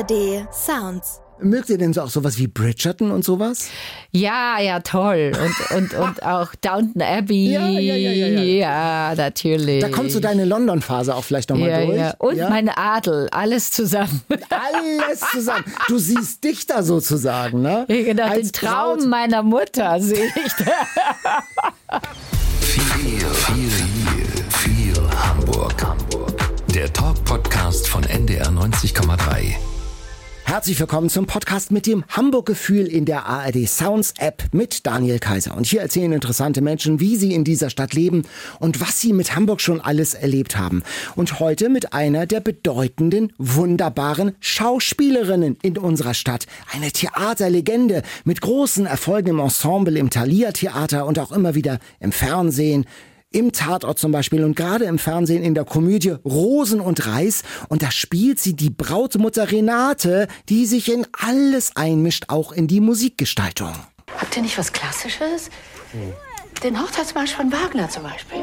ARD Sounds. Mögt ihr denn so auch sowas wie Bridgerton und sowas? Ja, toll. Und auch Downton Abbey. Ja, natürlich. Da kommt so deine London-Phase auch vielleicht nochmal durch. Ja. Und mein Adel, alles zusammen. Alles zusammen. Du siehst dich da sozusagen, ne? Ja, genau, als den Traum Braut. meiner Mutter sehe ich da. Viel Hamburg. Der Talk-Podcast von NDR 90,3. Herzlich willkommen zum Podcast mit dem Hamburg-Gefühl in der ARD Sounds App mit Daniel Kaiser. Und hier erzählen interessante Menschen, wie sie in dieser Stadt leben und was sie mit Hamburg schon alles erlebt haben. Und heute mit einer der bedeutenden, wunderbaren Schauspielerinnen in unserer Stadt. Eine Theaterlegende mit großen Erfolgen im Ensemble, im Thalia Theater und auch immer wieder im Fernsehen. Im Tatort zum Beispiel und gerade im Fernsehen in der Komödie Rosen und Reis. Und da spielt sie die Brautmutter Renate, die sich in alles einmischt, auch in die Musikgestaltung. Habt ihr nicht was Klassisches? Den Hochzeitsmarsch von Wagner zum Beispiel.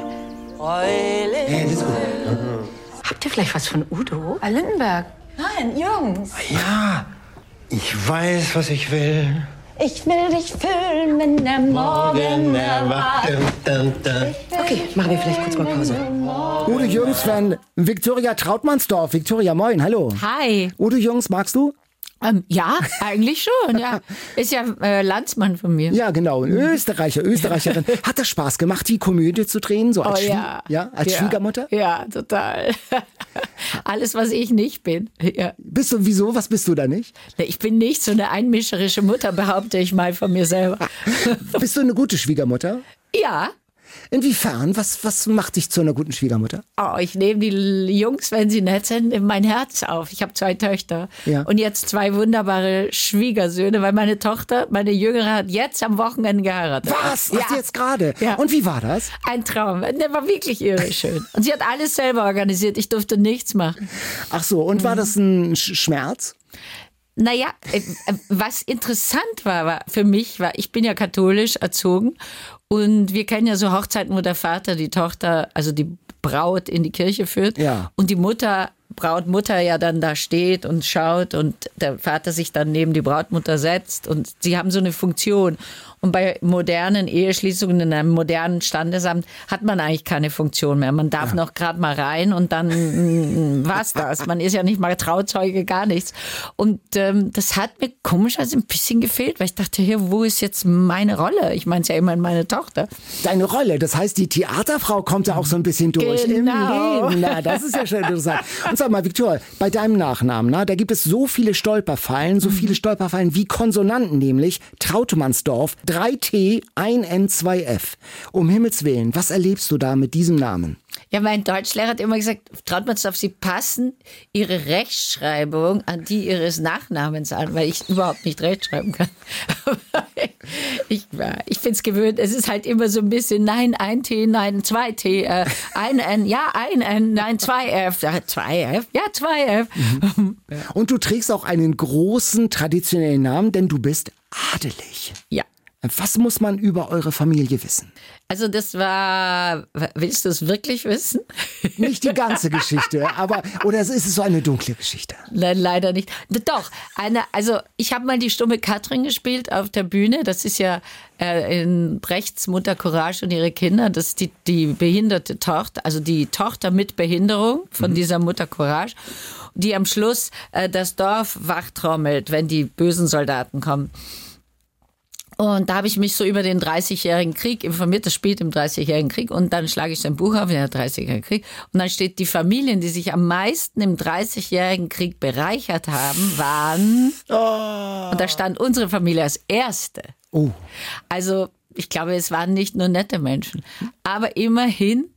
Das ist gut. Habt ihr vielleicht was von Udo? Lindenberg. Nein, Jungs. Ja, ich weiß, was ich will. Ich will dich füllen, wenn der Morgen erwacht. Okay, machen wir vielleicht kurz mal Pause. Udo Jürgens-Fan, Viktoria Trautmannsdorf. Viktoria, moin, hallo. Hi. Udo Jürgens, magst du? Ja, eigentlich schon, ja. Ist ja Landsmann von mir. Ja, genau. Ein Österreicherin. Hat das Spaß gemacht, die Komödie zu drehen? So als als Schwiegermutter? Ja, total. Alles, was ich nicht bin. Ja. Bist du, wieso? Was bist du da nicht? Ich bin nicht so eine einmischerische Mutter, behaupte ich mal von mir selber. Bist du eine gute Schwiegermutter? Ja. Inwiefern? Was macht dich zu einer guten Schwiegermutter? Oh, ich nehme die Jungs, wenn sie nett sind, in mein Herz auf. Ich habe 2 Töchter und jetzt 2 wunderbare Schwiegersöhne, weil meine Tochter, meine Jüngere, hat jetzt am Wochenende geheiratet. Was? Hast du jetzt gerade? Ja. Und wie war das? Ein Traum. Der war wirklich irre schön. Und sie hat alles selber organisiert. Ich durfte nichts machen. Ach so, und war das ein Schmerz? Naja, was interessant war für mich, ich bin ja katholisch erzogen und wir kennen ja so Hochzeiten, wo der Vater die Tochter, also die Braut in die Kirche führt und die Brautmutter ja dann da steht und schaut und der Vater sich dann neben die Brautmutter setzt und sie haben so eine Funktion. Und bei modernen Eheschließungen in einem modernen Standesamt hat man eigentlich keine Funktion mehr. Man darf noch gerade mal rein und dann war's das. Man ist ja nicht mal Trauzeuge, gar nichts. Und das hat mir komischerweise ein bisschen gefehlt, weil ich dachte, hier, wo ist jetzt meine Rolle? Ich meine es ja immerhin meine Tochter. Deine Rolle, das heißt, die Theaterfrau kommt da auch so ein bisschen durch Genau. im Leben. Na, das ist ja schön interessant. Und sag mal, Viktor, bei deinem Nachnamen, da gibt es so viele Stolperfallen, wie Konsonanten, nämlich Trautmannsdorf, 3T, 1N, 2F. Um Himmels Willen, was erlebst du da mit diesem Namen? Ja, mein Deutschlehrer hat immer gesagt, Trautmannsdorf, Sie passen Ihre Rechtschreibung an die Ihres Nachnamens an, weil ich überhaupt nicht rechtschreiben kann. Ich finde es gewöhnt, es ist halt immer so ein bisschen, nein, 1T, nein, 2T, 1N, ja, 1N, nein, 2F, ja, 2F, ja, 2F. Mhm. Und du trägst auch einen großen traditionellen Namen, denn du bist adelig. Ja. Was muss man über eure Familie wissen? Also das war, willst du es wirklich wissen? Nicht die ganze Geschichte, oder ist es so eine dunkle Geschichte? Nein, leider nicht. Doch, also ich habe mal die stumme Katrin gespielt auf der Bühne. Das ist ja in Brechts Mutter Courage und ihre Kinder. Das ist die behinderte Tochter, also die Tochter mit Behinderung von dieser Mutter Courage, die am Schluss das Dorf wachtrommelt, wenn die bösen Soldaten kommen. Und da habe ich mich so über den 30-jährigen Krieg informiert. Das spielt im 30-jährigen Krieg. Und dann schlage ich sein Buch auf, der 30-jährige Krieg. Und dann steht, die Familien, die sich am meisten im 30-jährigen Krieg bereichert haben, waren... Und da stand unsere Familie als erste. Oh. Also ich glaube, es waren nicht nur nette Menschen. Aber immerhin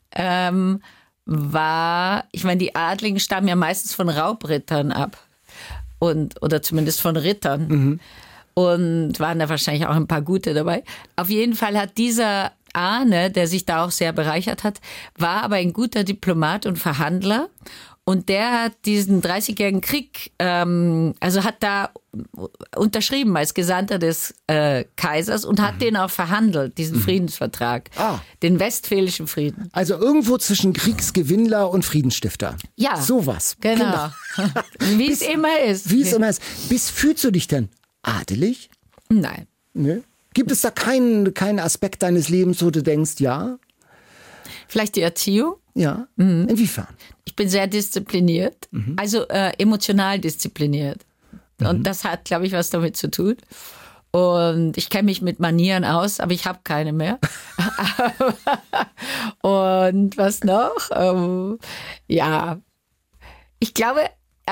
ich meine, die Adligen stammen ja meistens von Raubrittern ab. Oder zumindest von Rittern. Mhm. Und waren da wahrscheinlich auch ein paar gute dabei. Auf jeden Fall hat dieser Ahne, der sich da auch sehr bereichert hat, war aber ein guter Diplomat und Verhandler Und der hat diesen 30-jährigen Krieg, also hat da unterschrieben als Gesandter des Kaisers und hat den auch verhandelt, diesen Friedensvertrag, den Westfälischen Frieden. Also irgendwo zwischen Kriegsgewinnler und Friedensstifter. Ja, sowas. Genau. Wie es immer ist. Wie es immer ist. Fühlst du dich denn adelig? Nein. Ne? Gibt es da keinen Aspekt deines Lebens, wo du denkst, ja? Vielleicht die Erziehung? Ja. Inwiefern? Ich bin sehr diszipliniert, also emotional diszipliniert. Und das hat, glaube ich, was damit zu tun. Und ich kenne mich mit Manieren aus, aber ich habe keine mehr. Und was noch? Ja, ich glaube,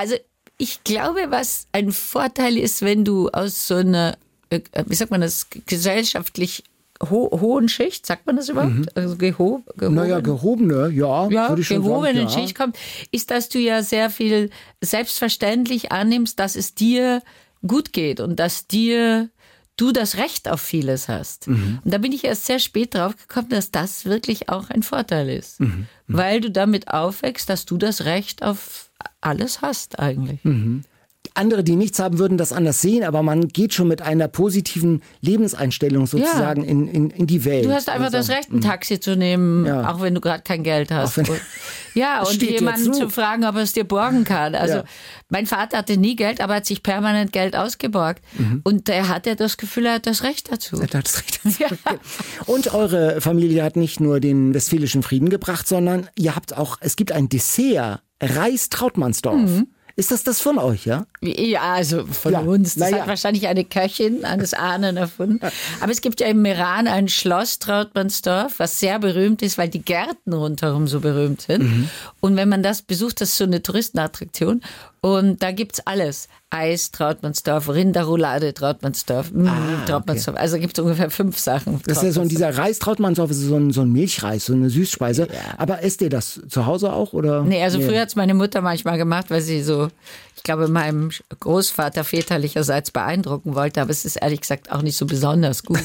was ein Vorteil ist, wenn du aus so einer, wie sagt man das, gesellschaftlich hohen Schicht, sagt man das überhaupt? Also gehobene, ja. Würde ich schon gehobenen sagen, Schicht kommt, ist, dass du ja sehr viel selbstverständlich annimmst, dass es dir gut geht und dass du das Recht auf vieles hast. Und da bin ich erst sehr spät drauf gekommen, dass das wirklich auch ein Vorteil ist. Weil du damit aufwächst, dass du das Recht auf alles hast eigentlich. Andere, die nichts haben, würden das anders sehen, aber man geht schon mit einer positiven Lebenseinstellung sozusagen in die Welt. Du hast einfach das Recht, ein Taxi zu nehmen, auch wenn du gerade kein Geld hast. Und jemanden zu fragen, ob er es dir borgen kann. Also mein Vater hatte nie Geld, aber hat sich permanent Geld ausgeborgt. Und er hatte das Gefühl, er hat das Recht dazu. Er hat das Recht dazu. Ja. Und eure Familie hat nicht nur den Westfälischen Frieden gebracht, sondern es gibt ein Dessert, Reis-Trautmannsdorf. Ist das von euch, ja? Ja, also von uns. Das hat wahrscheinlich eine Köchin eines Ahnen erfunden. Aber es gibt ja im Meran ein Schloss Trautmannsdorf, was sehr berühmt ist, weil die Gärten rundherum so berühmt sind. Und wenn man das besucht, das ist so eine Touristenattraktion. Und da gibt's alles. Eis, Trautmannsdorf, Rinderroulade, Trautmannsdorf, Trautmannsdorf. Okay. Also gibt es ungefähr 5 Sachen. Das ist ja so dieser Reis Trautmannsdorf, ist so ein Milchreis, so eine Süßspeise. Ja. Aber esst ihr das zu Hause auch? Oder? Nee, früher hat es meine Mutter manchmal gemacht, weil sie so, ich glaube, meinem Großvater väterlicherseits beeindrucken wollte. Aber es ist ehrlich gesagt auch nicht so besonders gut.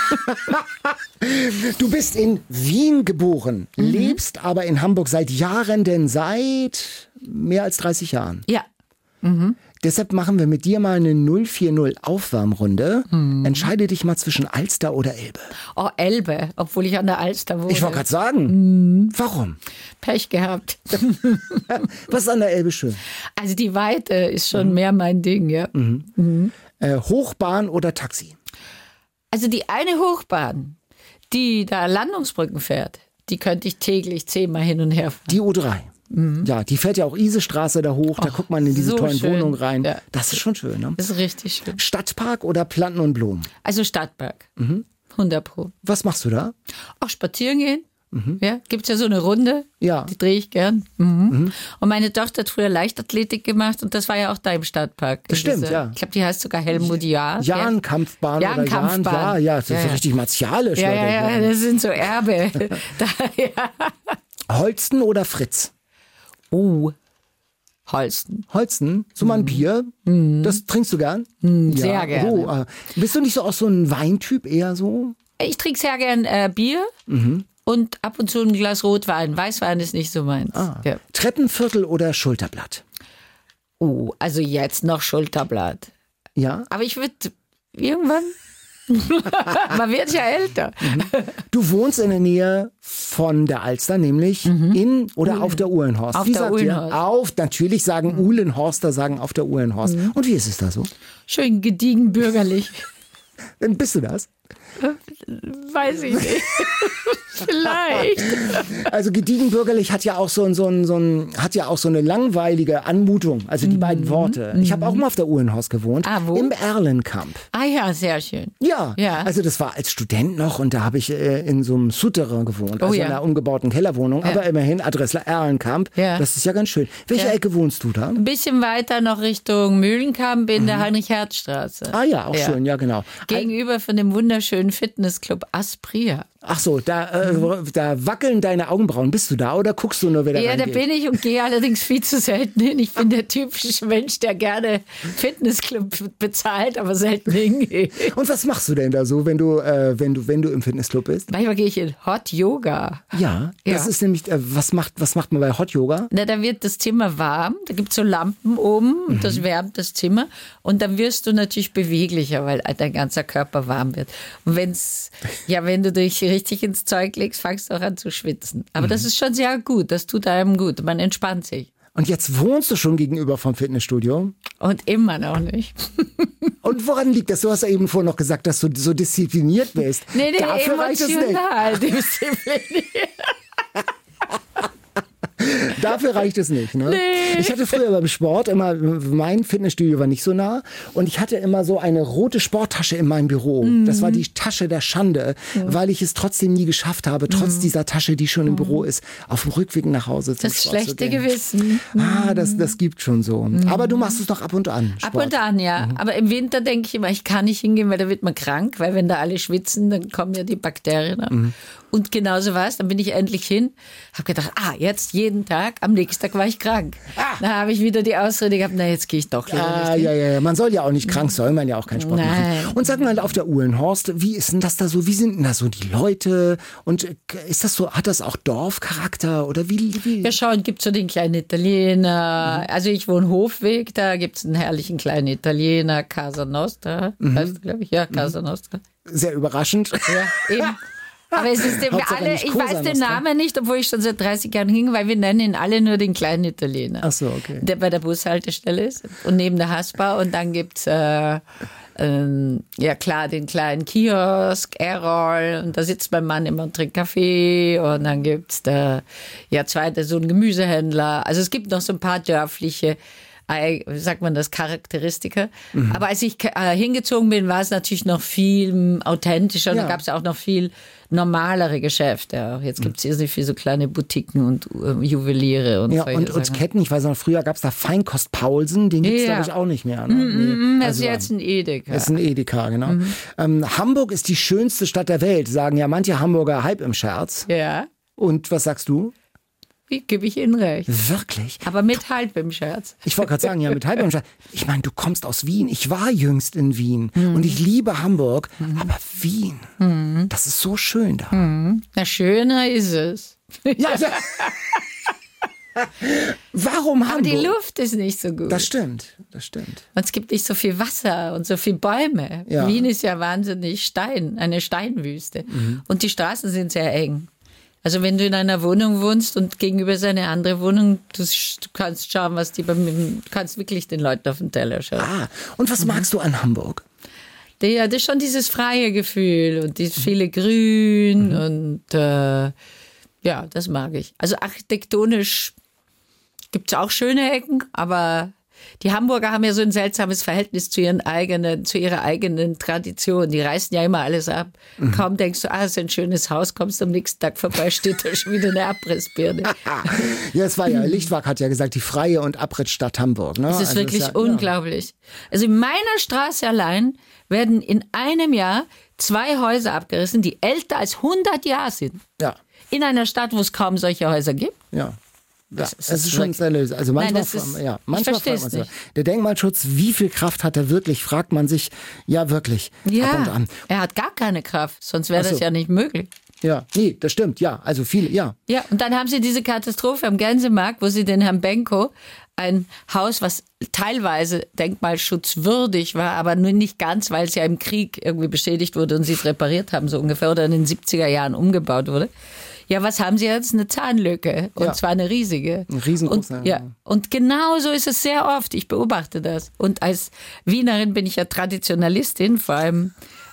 Du bist in Wien geboren, lebst aber in Hamburg seit Jahren, denn seit mehr als 30 Jahren. Ja. Deshalb machen wir mit dir mal eine 040 Aufwärmrunde. Entscheide dich mal zwischen Alster oder Elbe. Oh, Elbe, obwohl ich an der Alster wohne. Ich wollte gerade sagen. Warum? Pech gehabt. Was ist an der Elbe schön? Also die Weite ist schon mehr mein Ding, ja. Hochbahn oder Taxi? Also die eine Hochbahn, die da Landungsbrücken fährt, die könnte ich täglich 10-mal hin und her fahren. Die U3. Ja, die fährt ja auch Isestraße da hoch, da guckt man in diese tollen Wohnungen rein. Ja. Das ist schon schön, ne? Das ist richtig schön. Stadtpark oder Planten und Blumen? Also Stadtpark. 100%. Was machst du da? Auch spazieren gehen. Ja, gibt's ja so eine Runde, die drehe ich gern. Und meine Tochter hat früher Leichtathletik gemacht und das war ja auch da im Stadtpark. Das stimmt, ja. Ich glaube, die heißt sogar Helmut Jahr. Jahn-Kampfbahn oder Jahn. Ja, das ist so richtig martialisch. Ja, das sind so Erbe. Holsten oder Fritz? Oh, Holsten. Holsten? So mal ein Bier? Das trinkst du gern? Sehr gerne. Oh, bist du nicht so auch so ein Weintyp eher so? Ich trinke sehr gern Bier und ab und zu ein Glas Rotwein. Weißwein ist nicht so meins. Ja. Treppenviertel oder Schulterblatt? Oh, also jetzt noch Schulterblatt. Ja. Aber ich würde irgendwann... Man wird ja älter. Du wohnst in der Nähe von der Alster, nämlich in oder auf der Uhlenhorst. Auf der Uhlenhorst. Natürlich sagen Uhlenhorster, sagen auf der Uhlenhorst. Und wie ist es da so? Schön gediegen bürgerlich. Bist du das? Weiß ich nicht. Vielleicht. Also gediegen bürgerlich hat ja auch so eine langweilige Anmutung. Also die beiden Worte. Ich habe auch mal auf der Uhlenhorst gewohnt. Wo? Im Erlenkamp. Ah ja, sehr schön. Ja. Also das war als Student noch und da habe ich in so einem Souterrain gewohnt. Also in einer umgebauten Kellerwohnung. Aber immerhin Adresse Erlenkamp. Ja. Das ist ja ganz schön. Welche Ecke wohnst du da? Ein bisschen weiter noch Richtung Mühlenkamp in der Heinrich-Herz-Straße. Ah ja, auch schön. Ja, genau. Gegenüber von dem wunderschönen Fitnessclub Aspria. Ach so, da da wackeln deine Augenbrauen. Bist du da oder guckst du nur, wer da Ja, da reingeht? bin ich und gehe allerdings viel zu selten hin. Ich bin der typische Mensch, der gerne Fitnessclub bezahlt, aber selten hingeht. Und was machst du denn da so, wenn du im Fitnessclub bist? Manchmal gehe ich in Hot Yoga. Ja, das ist nämlich, was macht man bei Hot Yoga? Na, da wird das Zimmer warm, da gibt es so Lampen oben und das wärmt das Zimmer und dann wirst du natürlich beweglicher, weil dein ganzer Körper warm wird. Und wenn du dich richtig ins Zeug legst, fangst du auch an zu schwitzen. Aber das ist schon sehr gut, das tut einem gut, man entspannt sich. Und jetzt wohnst du schon gegenüber vom Fitnessstudio? Und immer noch nicht. Und woran liegt das? Du hast ja eben vorhin noch gesagt, dass du so diszipliniert bist. Nee, Dafür reicht es nicht. emotional diszipliniert. Dafür reicht es nicht. Ne? Nee. Ich hatte früher beim Sport immer, mein Fitnessstudio war nicht so nah und ich hatte immer so eine rote Sporttasche in meinem Büro. Das war die Tasche der Schande, weil ich es trotzdem nie geschafft habe, trotz dieser Tasche, die schon im Büro ist, auf dem Rückweg nach Hause zum Das Sport zu schlechte gehen. Gewissen. Das gibt schon so. Aber du machst es doch ab und an. Ab Sport. und an, ja. Aber im Winter denke ich immer, ich kann nicht hingehen, weil da wird man krank, weil wenn da alle schwitzen, dann kommen ja die Bakterien ab. Und genauso war es, dann bin ich endlich hin, habe gedacht, jetzt jeden Tag, am nächsten Tag war ich krank. Dann habe ich wieder die Ausrede gehabt, jetzt gehe ich doch lieber nicht hin. Ja, man soll ja auch nicht krank, soll man ja auch keinen Sport Nein. machen. Und sag mal, auf der Uhlenhorst, wie ist denn das da so, wie sind denn da so die Leute und ist das so, hat das auch Dorfcharakter oder wie? Ja, schau, gibt so den kleinen Italiener, also ich wohne Hofweg, da gibt es einen herrlichen kleinen Italiener, Casa Nostra, heißt glaube ich, ja, Casa Nostra. Sehr überraschend. Ja, eben. Aber es ist wir Hauptsache alle, nicht ich Cosa weiß den Nostra. Namen nicht, obwohl ich schon seit 30 Jahren hing, weil wir nennen ihn alle nur den kleinen Italiener. Ach so, okay. Der bei der Bushaltestelle ist und neben der Haspa und dann gibt's ja klar den kleinen Kiosk, Errol und da sitzt mein Mann immer und trinkt Kaffee und dann gibt's zweiter so ein Gemüsehändler. Also es gibt noch so ein paar dörfliche, wie sagt man das, Charakteristika. Aber als ich hingezogen bin, war es natürlich noch viel authentischer und Ja. da gab es auch noch viel normalere Geschäfte. Jetzt gibt es hier nicht viel so kleine Boutiquen und Juweliere und Ja, solche und Sachen. Ketten, ich weiß noch, früher gab es da Feinkost Paulsen, den gibt's Ja. glaube ich auch nicht mehr. Ne? Nee. Das ist jetzt ein Edeka. Das ist ein Edeka, genau. Hamburg ist die schönste Stadt der Welt, sagen ja manche Hamburger halb im Scherz. Ja, Und was sagst du? wie gebe ich Ihnen recht. Wirklich? Aber mit halb im Scherz. Ich wollte gerade sagen, ja, mit halb im Scherz. Ich meine, du kommst aus Wien. Ich war jüngst in Wien und ich liebe Hamburg, aber Wien, das ist so schön da. Na, schöner ist es. Ja, warum Aber die Hamburg? Luft ist nicht so gut. Das stimmt. Und es gibt nicht so viel Wasser und so viel Bäume. Ja. Wien ist ja wahnsinnig eine Steinwüste. Und die Straßen sind sehr eng. Also wenn du in einer Wohnung wohnst und gegenüber ist eine andere Wohnung, du kannst schauen, du kannst wirklich den Leuten auf den Teller schauen. Und was magst du an Hamburg? Ja, das ist schon dieses freie Gefühl und dieses viele Grün und ja, das mag ich. Also architektonisch gibt es auch schöne Ecken, aber die Hamburger haben ja so ein seltsames Verhältnis zu ihrer eigenen Tradition. Die reißen ja immer alles ab. Kaum denkst du, das ist ein schönes Haus, kommst am nächsten Tag vorbei, steht da schon wieder eine Abrissbirne. Ja, es war ja, Lichtwag hat ja gesagt, die freie und Abrittstadt Hamburg. Ne? Das ist Also wirklich ja, unglaublich. Also in meiner Straße allein werden in einem Jahr 2 Häuser abgerissen, die älter als 100 Jahre sind. Ja, In einer Stadt, wo es kaum solche Häuser gibt. ja. Das Es ist schon sehr lösend. Also manchmal, das ist- manchmal ich versteh's fragt man sich, nicht. der Denkmalschutz, wie viel Kraft hat er wirklich, fragt man sich, ja wirklich, ab und Ja, an. er hat gar keine Kraft, sonst wäre Ach so. das ja nicht möglich. Ja, nee, das stimmt, ja, also viele, ja. Ja, und dann haben sie diese Katastrophe am Gänsemarkt, wo sie den Herrn Benko, ein Haus, was teilweise denkmalschutzwürdig war, aber nur nicht ganz, weil es ja im Krieg irgendwie beschädigt wurde und sie es repariert haben, so ungefähr, oder in den 70er Jahren umgebaut wurde. Ja, was haben sie jetzt? Eine Zahnlücke. Und Ja. zwar eine riesige. Eine riesengroße, Und, ja. Und genau so ist es sehr oft. Ich beobachte das. Und als Wienerin bin ich ja Traditionalistin, vor allem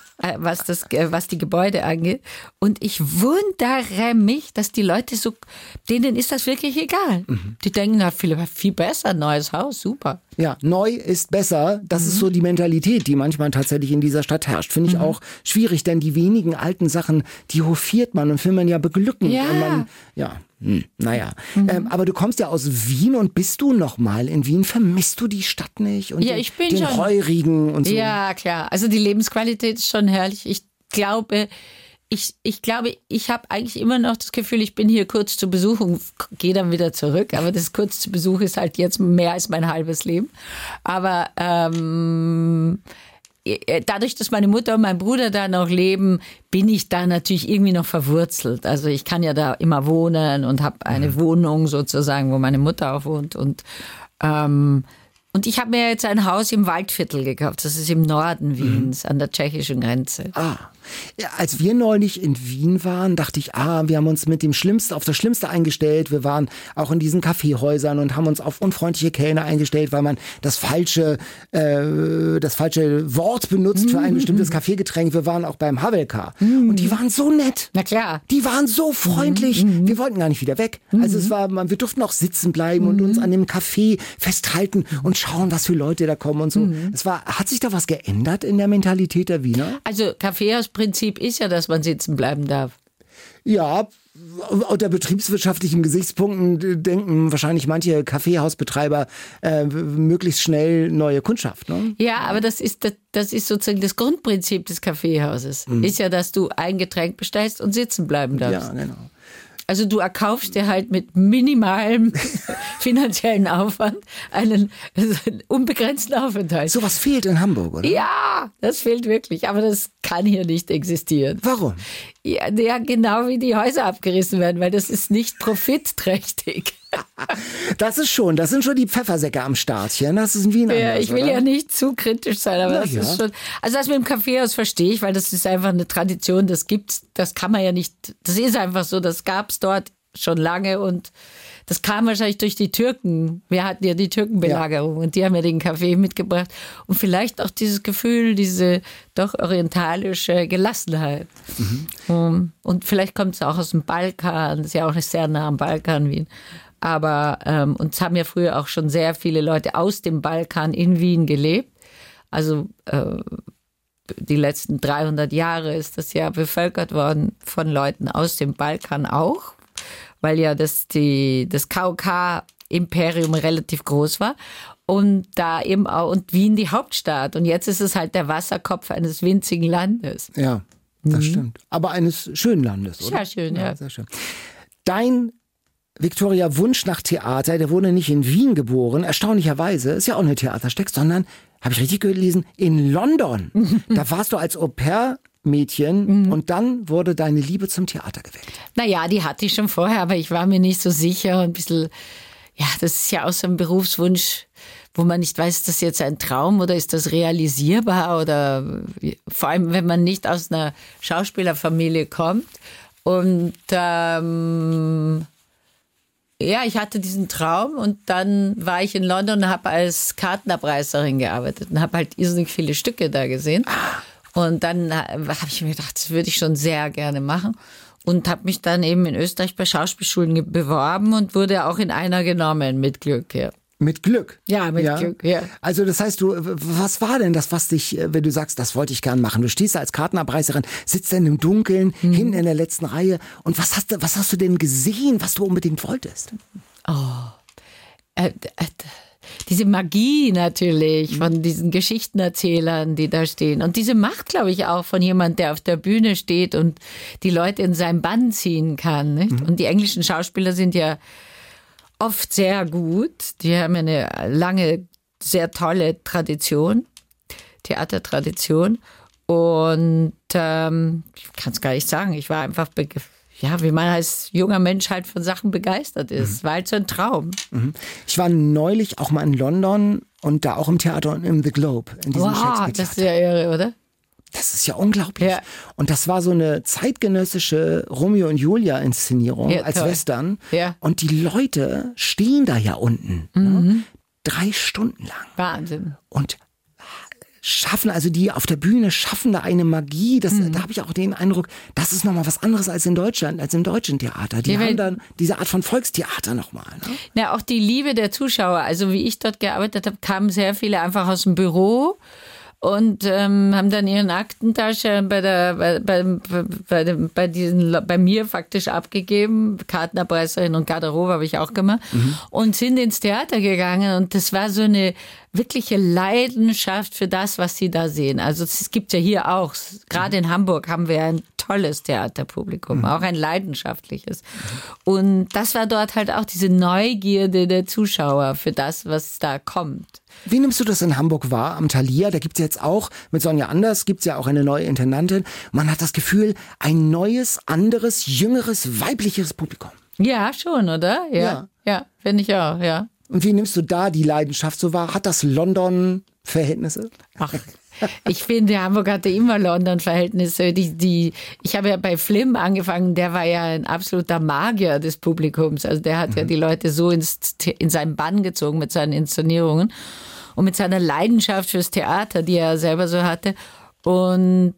was die Gebäude angeht. Und ich wundere mich, dass die Leute denen ist das wirklich egal. Die denken, viel besser, neues Haus, super. Ja, neu ist besser. Das ist so die Mentalität, die manchmal tatsächlich in dieser Stadt herrscht. Finde ich auch schwierig, denn die wenigen alten Sachen, die hofiert man und will man ja beglücken. Ja. Und man, naja. Aber du kommst ja aus Wien und bist du noch mal in Wien? Vermisst du die Stadt nicht? Und Ja, ich bin den schon- Heurigen und so? Ja, klar. Also die Lebensqualität ist schon herrlich. Ich glaube, Ich glaube, ich habe eigentlich immer noch das Gefühl, ich bin hier kurz zu Besuch und gehe dann wieder zurück. Aber das kurz zu Besuch ist halt jetzt mehr als mein halbes Leben. Aber dadurch, dass meine Mutter und mein Bruder da noch leben, bin ich da natürlich irgendwie noch verwurzelt. Also ich kann ja da immer wohnen und habe eine Wohnung sozusagen, wo meine Mutter auch wohnt. Und ich habe mir jetzt ein Haus im Waldviertel gekauft. Das ist im Norden Wiens, an der tschechischen Grenze. Ja, als wir neulich in Wien waren, dachte ich, wir haben uns mit dem Schlimmsten auf das Schlimmste eingestellt. Wir waren auch in diesen Kaffeehäusern und haben uns auf unfreundliche Kellner eingestellt, weil man das falsche Wort benutzt für ein bestimmtes Kaffeegetränk. Wir waren auch beim Havelka und die waren so nett. Na klar. Die waren so freundlich. Wir wollten gar nicht wieder weg. Also wir durften auch sitzen bleiben und uns an dem Café festhalten und schauen, was für Leute da kommen und so. Hat sich da was geändert in der Mentalität der Wiener? Also Kaffeehausprinzip ist ja, dass man sitzen bleiben darf. Ja, unter betriebswirtschaftlichen Gesichtspunkten denken wahrscheinlich manche Kaffeehausbetreiber möglichst schnell neue Kundschaft. Ne? Ja, aber das ist sozusagen das Grundprinzip des Kaffeehauses. Ist ja, dass du ein Getränk bestellst und sitzen bleiben darfst. Ja, genau. Also du erkaufst dir halt mit minimalem finanziellen Aufwand einen unbegrenzten Aufenthalt. Sowas fehlt in Hamburg, oder? Ja, das fehlt wirklich. Aber das kann hier nicht existieren. Warum? Ja, genau wie die Häuser abgerissen werden, weil das ist nicht profitträchtig. Das sind schon die Pfeffersäcke am Startchen. Das ist in Wien anders, ich will oder? ja nicht zu kritisch sein, aber das ist schon... Also das mit dem Kaffeehaus verstehe ich, weil das ist einfach eine Tradition, das kann man ja nicht... Das ist einfach so, das gab es dort schon lange und das kam wahrscheinlich durch die Türken. Wir hatten ja die Türkenbelagerung und die haben ja den Kaffee mitgebracht. Und vielleicht auch dieses Gefühl, diese doch orientalische Gelassenheit. Und vielleicht kommt es auch aus dem Balkan, das ist ja auch sehr nah am Balkan, Wien. Aber uns haben ja früher auch schon sehr viele Leute aus dem Balkan in Wien gelebt. Also die letzten 300 Jahre ist das ja bevölkert worden von Leuten aus dem Balkan auch, weil ja das KOK-Imperium relativ groß war. Und da eben auch, und Wien die Hauptstadt. Und jetzt ist es halt der Wasserkopf eines winzigen Landes. Ja, das stimmt. Aber eines schönen Landes, oder? Sehr schön, ja. Sehr schön. Dein Victoria Wunsch nach Theater, der wurde nicht in Wien geboren, erstaunlicherweise, ist ja auch eine Theatersteck, sondern, habe ich richtig gelesen, in London. Da warst du als Au-pair-Mädchen und dann wurde deine Liebe zum Theater geweckt. Naja, die hatte ich schon vorher, aber ich war mir nicht so sicher und ein bisschen, ja, das ist ja auch so ein Berufswunsch, wo man nicht weiß, ist das jetzt ein Traum oder ist das realisierbar oder vor allem, wenn man nicht aus einer Schauspielerfamilie kommt und ja, ich hatte diesen Traum und dann war ich in London und habe als Kartenabreißerin gearbeitet und habe halt irrsinnig viele Stücke da gesehen. Und dann habe ich mir gedacht, das würde ich schon sehr gerne machen und habe mich dann eben in Österreich bei Schauspielschulen beworben und wurde auch in einer genommen, mit Glück, ja. Mit Glück? Ja, mit Glück, ja. Also das heißt, was war denn das, was dich, wenn du sagst, das wollte ich gern machen? Du stehst da als Kartenabreißerin, sitzt dann im Dunkeln, hinten in der letzten Reihe und was hast du denn gesehen, was du unbedingt wolltest? Diese Magie natürlich von diesen Geschichtenerzählern, die da stehen. Und diese Macht, glaube ich, auch von jemand, der auf der Bühne steht und die Leute in seinen Bann ziehen kann. Nicht? Und die englischen Schauspieler sind ja oft sehr gut. Die haben eine lange, sehr tolle Tradition, Theatertradition. Und ich kann es gar nicht sagen. Ich war einfach, wie man als junger Mensch halt von Sachen begeistert ist. War halt so ein Traum. Ich war neulich auch mal in London und da auch im Theater und im The Globe. In diesem Shakespeare-Theater. Das ist ja irre, oder? Das ist ja unglaublich. Ja. Und das war so eine zeitgenössische Romeo und Julia-Inszenierung als toll. Western. Ja. Und die Leute stehen da ja unten. Ne? 3 Stunden lang. Wahnsinn. Und schaffen, also die auf der Bühne schaffen da eine Magie. Da habe ich auch den Eindruck, das ist nochmal was anderes als in Deutschland, als im deutschen Theater. Die haben dann diese Art von Volkstheater nochmal. Ne? Ja, auch die Liebe der Zuschauer. Also wie ich dort gearbeitet habe, kamen sehr viele einfach aus dem Büro und haben dann ihren Aktentasche bei mir faktisch abgegeben. Kartenabreißerin und Garderobe habe ich auch gemacht. Und sind ins Theater gegangen und das war so eine wirkliche Leidenschaft für das, was sie da sehen. Also es gibt ja hier auch, gerade in Hamburg haben wir ein tolles Theaterpublikum, auch ein leidenschaftliches. Und das war dort halt auch diese Neugierde der Zuschauer für das, was da kommt. Wie nimmst du das in Hamburg wahr, am Thalia? Da gibt es jetzt auch, mit Sonja Anders gibt es ja auch eine neue Intendantin. Man hat das Gefühl, ein neues, anderes, jüngeres, weibliches Publikum. Ja, schon, oder? Ja, finde ich auch, ja. Und wie nimmst du da die Leidenschaft so wahr? Hat das London-Verhältnisse? Ach, ich finde, Hamburg hatte immer London-Verhältnisse. Ich habe ja bei Flim angefangen, der war ja ein absoluter Magier des Publikums. Also der hat ja die Leute so in seinen Bann gezogen mit seinen Inszenierungen und mit seiner Leidenschaft fürs Theater, die er selber so hatte. Und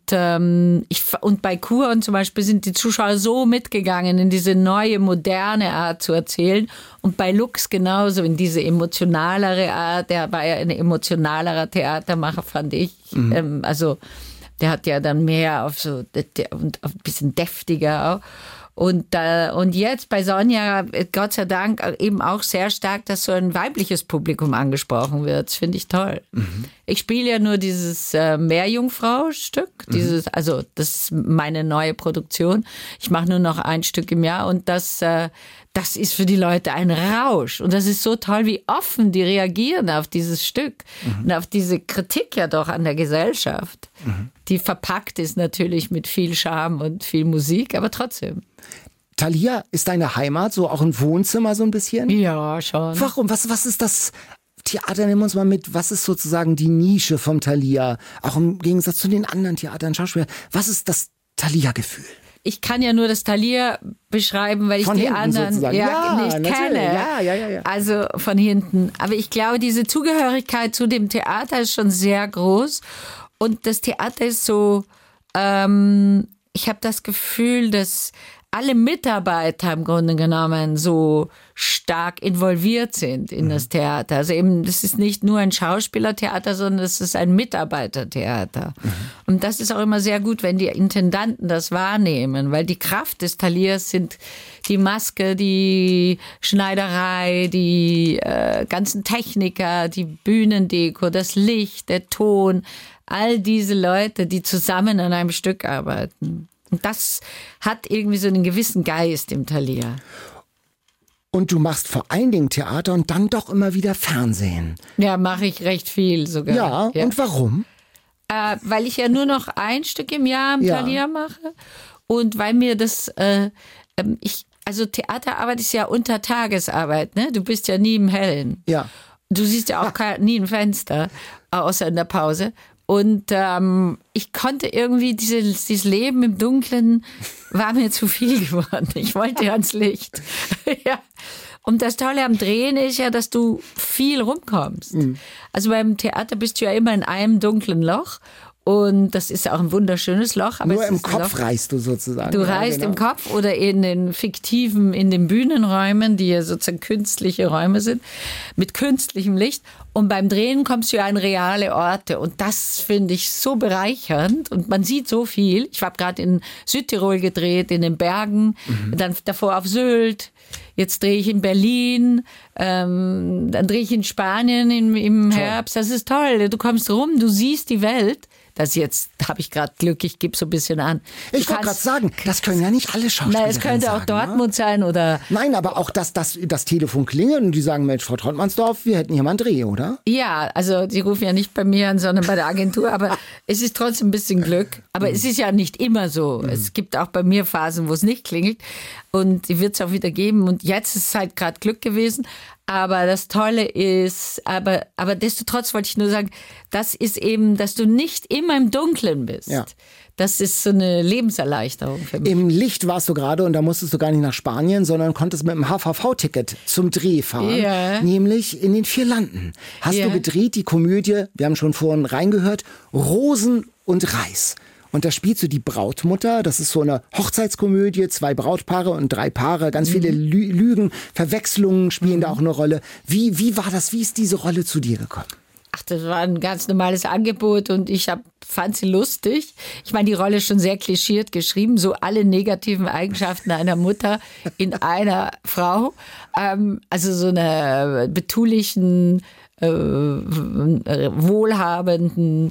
bei Kuron zum Beispiel sind die Zuschauer so mitgegangen in diese neue, moderne Art zu erzählen. Und bei Lux genauso, in diese emotionalere Art. Der war ja ein emotionalerer Theatermacher, fand ich. Also der hat ja dann mehr auf so und ein bisschen deftiger auch. Und jetzt bei Sonja, Gott sei Dank, eben auch sehr stark, dass so ein weibliches Publikum angesprochen wird. Das finde ich toll. Ich spiele ja nur dieses Meerjungfrau-Stück. Also das ist meine neue Produktion. Ich mache nur noch ein Stück im Jahr und das ist für die Leute ein Rausch. Und das ist so toll, wie offen die reagieren auf dieses Stück und auf diese Kritik ja doch an der Gesellschaft. Die verpackt ist natürlich mit viel Charme und viel Musik, aber trotzdem. Thalia ist deine Heimat, so auch ein Wohnzimmer so ein bisschen? Ja, schon. Warum? Was ist das Theater? Nehmen wir uns mal mit. Was ist sozusagen die Nische vom Thalia? Auch im Gegensatz zu den anderen Theatern, Schauspielern. Was ist das Thalia-Gefühl? Ich kann ja nur das Thalia beschreiben, weil ich die anderen nicht kenne. Ja. Also von hinten. Aber ich glaube, diese Zugehörigkeit zu dem Theater ist schon sehr groß. Und das Theater ist so, ich habe das Gefühl, dass alle Mitarbeiter im Grunde genommen so stark involviert sind in das Theater. Also eben, das ist nicht nur ein Schauspielertheater, sondern es ist ein Mitarbeitertheater. Und das ist auch immer sehr gut, wenn die Intendanten das wahrnehmen, weil die Kraft des Thalias sind die Maske, die Schneiderei, die ganzen Techniker, die Bühnendeko, das Licht, der Ton, all diese Leute, die zusammen an einem Stück arbeiten. Und das hat irgendwie so einen gewissen Geist im Thalia. Und du machst vor allen Dingen Theater und dann doch immer wieder Fernsehen. Ja, mache ich recht viel sogar. Ja. Und warum? Weil ich ja nur noch ein Stück im Jahr im Thalia mache. Und weil mir das, also Theaterarbeit ist ja Untertagesarbeit, ne? Du bist ja nie im Hellen. Ja. Du siehst ja auch nie ein Fenster, außer in der Pause. Und ich konnte irgendwie, dieses Leben im Dunkeln war mir zu viel geworden. Ich wollte ans Licht. Ja. Und das Tolle am Drehen ist ja, dass du viel rumkommst. Also beim Theater bist du ja immer in einem dunklen Loch. Und das ist auch ein wunderschönes Loch. Aber nur im Kopf reist du sozusagen. Du reist im Kopf oder in den fiktiven, in den Bühnenräumen, die ja sozusagen künstliche Räume sind, mit künstlichem Licht. Und beim Drehen kommst du ja an reale Orte. Und das finde ich so bereichernd. Und man sieht so viel. Ich habe gerade in Südtirol gedreht, in den Bergen, dann davor auf Sylt. Jetzt drehe ich in Berlin, dann drehe ich in Spanien im Herbst. Das ist toll. Du kommst rum, du siehst die Welt. Das jetzt habe ich gerade Glück, ich gebe so ein bisschen an. Ich wollte gerade sagen, das können ja nicht alle Schauspieler sagen. Es könnte auch Dortmund sein oder... Nein, aber auch, dass das Telefon klingelt und die sagen, Mensch, Frau Trottmannsdorf, wir hätten hier mal einen Dreh, oder? Ja, also sie rufen ja nicht bei mir an, sondern bei der Agentur, aber es ist trotzdem ein bisschen Glück. Aber es ist ja nicht immer so. Es gibt auch bei mir Phasen, wo es nicht klingelt und die wird es auch wieder geben. Und jetzt ist es halt gerade Glück gewesen. Aber das Tolle ist, aber destotrotz wollte ich nur sagen, das ist eben, dass du nicht immer im Dunkeln bist. Ja. Das ist so eine Lebenserleichterung für mich. Im Licht warst du gerade und da musstest du gar nicht nach Spanien, sondern konntest mit dem HVV-Ticket zum Dreh fahren, nämlich in den 4 Landen. Hast du gedreht die Komödie, wir haben schon vorhin reingehört, Rosen und Reis. Und da spielst du die Brautmutter, das ist so eine Hochzeitskomödie, 2 Brautpaare und 3 Paare, ganz viele Lügen, Verwechslungen spielen da auch eine Rolle. Wie war das, wie ist diese Rolle zu dir gekommen? Ach, das war ein ganz normales Angebot und ich fand sie lustig. Ich meine, die Rolle ist schon sehr klischiert geschrieben, so alle negativen Eigenschaften einer Mutter in einer Frau. Also so eine betulichen wohlhabenden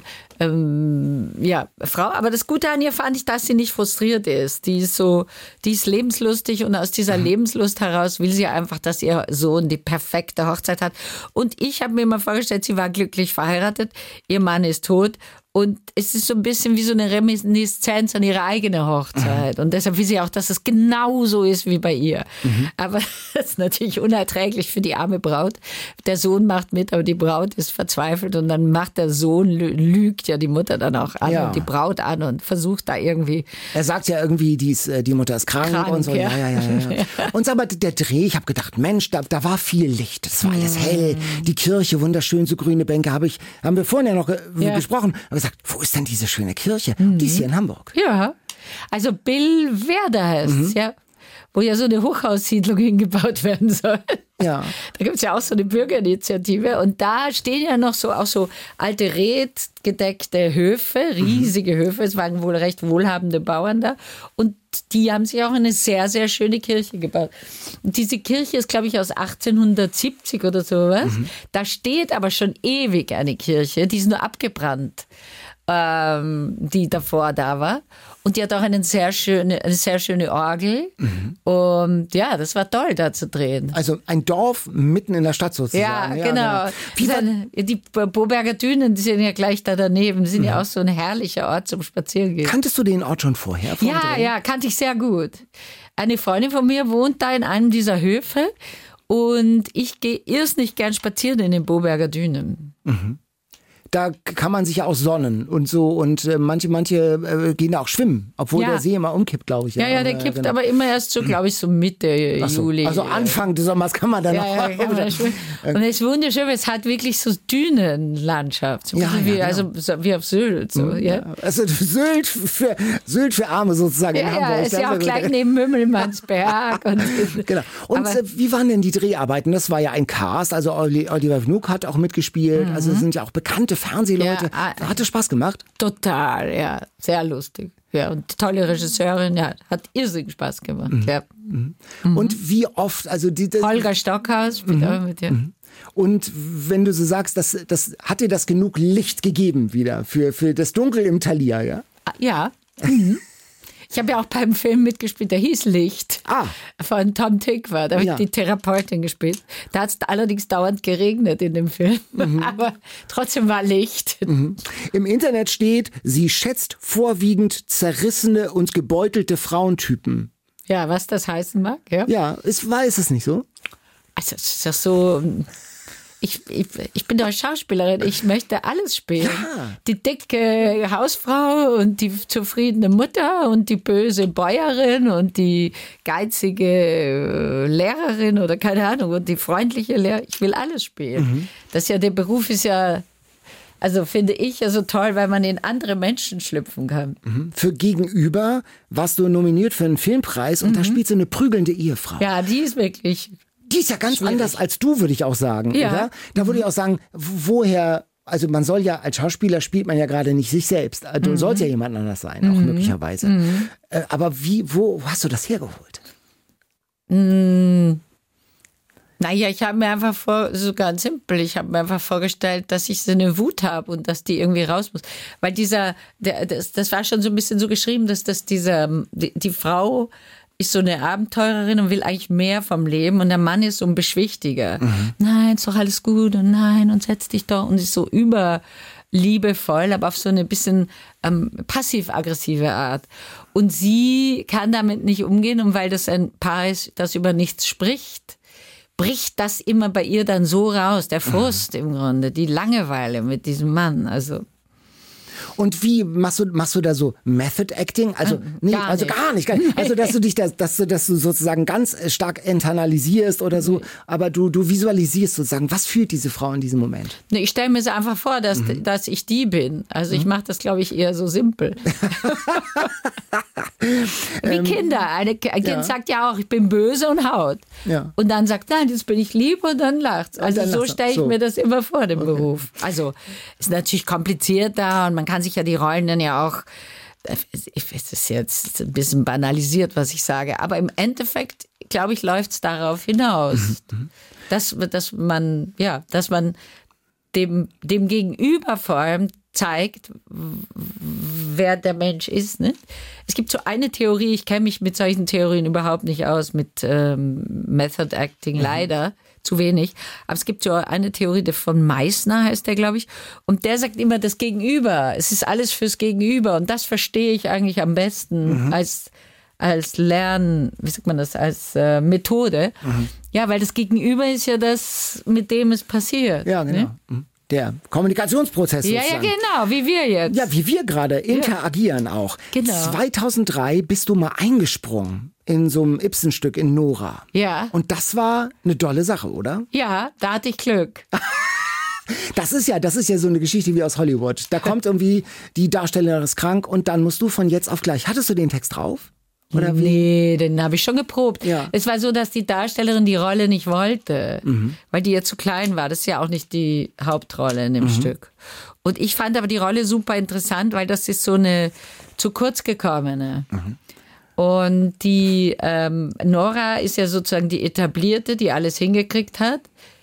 Frau. Aber das Gute an ihr fand ich, dass sie nicht frustriert ist. Die ist lebenslustig und aus dieser Lebenslust heraus will sie einfach, dass ihr Sohn die perfekte Hochzeit hat. Und ich habe mir immer vorgestellt, sie war glücklich verheiratet, ihr Mann ist tot. Und es ist so ein bisschen wie so eine Reminiszenz an ihre eigene Hochzeit. Und deshalb will sie auch, dass es genauso ist wie bei ihr. Aber das ist natürlich unerträglich für die arme Braut. Der Sohn macht mit, aber die Braut ist verzweifelt. Und dann macht der Sohn, lügt ja die Mutter dann auch an und die Braut an und versucht da irgendwie. Er sagt ja irgendwie, die Mutter ist krank und so. Ja. Und sag mal, der Dreh, ich habe gedacht, Mensch, da war viel Licht. Das war alles hell. Die Kirche, wunderschön, so grüne Bänke. Haben wir vorhin ja noch gesprochen. Gesagt, wo ist denn diese schöne Kirche? Die ist hier in Hamburg. Ja, also Billwerder heißt es, ja. Wo ja so eine Hochhaussiedlung hingebaut werden soll. Ja. Da gibt es ja auch so eine Bürgerinitiative und da stehen ja noch so alte redgedeckte Höfe, riesige Höfe. Es waren wohl recht wohlhabende Bauern da und die haben sich auch eine sehr, sehr schöne Kirche gebaut. Und diese Kirche ist, glaube ich, aus 1870 oder sowas. Da steht aber schon ewig eine Kirche, die ist nur abgebrannt, die davor da war. Und die hat auch eine sehr schöne Orgel. Und ja, das war toll, da zu drehen. Also ein Dorf mitten in der Stadt sozusagen. Ja, genau. Die Boberger Dünen, die sind ja gleich da daneben. Die sind ja auch so ein herrlicher Ort zum Spazierengehen. Kanntest du den Ort schon vorher? Ja, kannte ich sehr gut. Eine Freundin von mir wohnt da in einem dieser Höfe. Und ich gehe irrsinnig gern spazieren in den Boberger Dünen. Da kann man sich ja auch sonnen und so und manche gehen da auch schwimmen, obwohl der See immer umkippt, glaube ich. Ja, der kippt aber immer erst so, glaube ich, so Mitte Juli. Also Anfang des Sommers kann man dann noch. Und es ist wunderschön, es hat wirklich so Dünenlandschaft, so wie auf Sylt. So, Also Sylt für Arme sozusagen in Hamburg. Ja, ist ja auch gleich neben Mümmelmannsberg. Genau. Und wie waren denn die Dreharbeiten? Das war ja ein Cast, also Oliver Wnuk hat auch mitgespielt, also es sind ja auch bekannte Fernsehleute. Hat es Spaß gemacht? Total, ja. Sehr lustig. Ja, und tolle Regisseurin, ja, hat irrsinnig Spaß gemacht. Ja. Und wie oft, also Holger Stockhaus spielt auch mit dir. Und wenn du so sagst, das hat dir das genug Licht gegeben wieder für das Dunkel im Thalia, ja? Ja. Ich habe ja auch beim Film mitgespielt, der hieß Licht, von Tom Tykwer. Da habe ich die Therapeutin gespielt. Da hat es allerdings dauernd geregnet in dem Film, aber trotzdem war Licht. Im Internet steht, sie schätzt vorwiegend zerrissene und gebeutelte Frauentypen. Ja, was das heißen mag, ja. Ja, ist es nicht so? Also es ist doch so... Ich bin doch Schauspielerin, ich möchte alles spielen. Ja. Die dicke Hausfrau und die zufriedene Mutter und die böse Bäuerin und die geizige Lehrerin oder keine Ahnung und die freundliche Lehrerin. Ich will alles spielen. Das ist ja, der Beruf ist ja, also finde ich ja so toll, weil man in andere Menschen schlüpfen kann. Für Gegenüber warst du nominiert für einen Filmpreis und da spielt so eine prügelnde Ehefrau. Ja, die ist wirklich... Die ist ja ganz anders als du, würde ich auch sagen, oder? Da würde ich auch sagen, woher, also man soll ja, als Schauspieler spielt man ja gerade nicht sich selbst. Du sollst ja jemand anders sein, auch möglicherweise. Aber wo hast du das hergeholt? Naja, ich habe mir einfach so ganz simpel, ich habe mir einfach vorgestellt, dass ich so eine Wut habe und dass die irgendwie raus muss. Weil das war schon so ein bisschen so geschrieben, dass die Frau ist so eine Abenteurerin und will eigentlich mehr vom Leben und der Mann ist so ein Beschwichtiger. Nein, ist doch alles gut und nein und setz dich doch und ist so überliebevoll, aber auf so eine bisschen passiv-aggressive Art. Und sie kann damit nicht umgehen und weil das ein Paar ist, das über nichts spricht, bricht das immer bei ihr dann so raus, der Frust im Grunde, die Langeweile mit diesem Mann, also... Und wie machst du da so Method Acting? Also gar nicht. Also dass du sozusagen ganz stark internalisierst oder so, aber du visualisierst sozusagen, was fühlt diese Frau in diesem Moment? Nee, ich stelle mir so einfach vor, dass ich die bin. Also ich mache das, glaube ich, eher so simpel. Wie Kinder. Ein Kind sagt ja auch, ich bin böse und haut. Ja. Und dann sagt, nein, jetzt bin ich lieb und dann lacht's. Also so stelle ich mir das immer vor, den Beruf. Also ist natürlich komplizierter und man kann sich ja die Rollen dann ja auch, es ist jetzt ein bisschen banalisiert, was ich sage, aber im Endeffekt, glaube ich, läuft es darauf hinaus, dass man dem Gegenüber vor allem zeigt, wer der Mensch ist. Ne? Es gibt so eine Theorie, ich kenne mich mit solchen Theorien überhaupt nicht aus, mit Method Acting leider, zu wenig. Aber es gibt so eine Theorie, der von Meissner heißt der, glaube ich. Und der sagt immer das Gegenüber. Es ist alles fürs Gegenüber. Und das verstehe ich eigentlich am besten als Lernen, wie sagt man das, als Methode. Ja, weil das Gegenüber ist ja das, mit dem es passiert. Ja, genau. Ne? Der Kommunikationsprozess sozusagen. Ja, genau, wie wir jetzt. Ja, wie wir gerade interagieren auch. Genau. 2003 bist du mal eingesprungen in so einem Ibsen-Stück in Nora. Ja. Und das war eine dolle Sache, oder? Ja, da hatte ich Glück. Das ist ja so eine Geschichte wie aus Hollywood. Da kommt irgendwie, die Darstellerin ist krank und dann musst du von jetzt auf gleich. Hattest du den Text drauf? Oder wie? Nee, den habe ich schon geprobt. Ja. Es war so, dass die Darstellerin die Rolle nicht wollte, weil die ja zu klein war. Das ist ja auch nicht die Hauptrolle in dem Stück. Und ich fand aber die Rolle super interessant, weil das ist so eine zu kurz gekommene. Und die Nora ist ja sozusagen die Etablierte, die alles hingekriegt hat.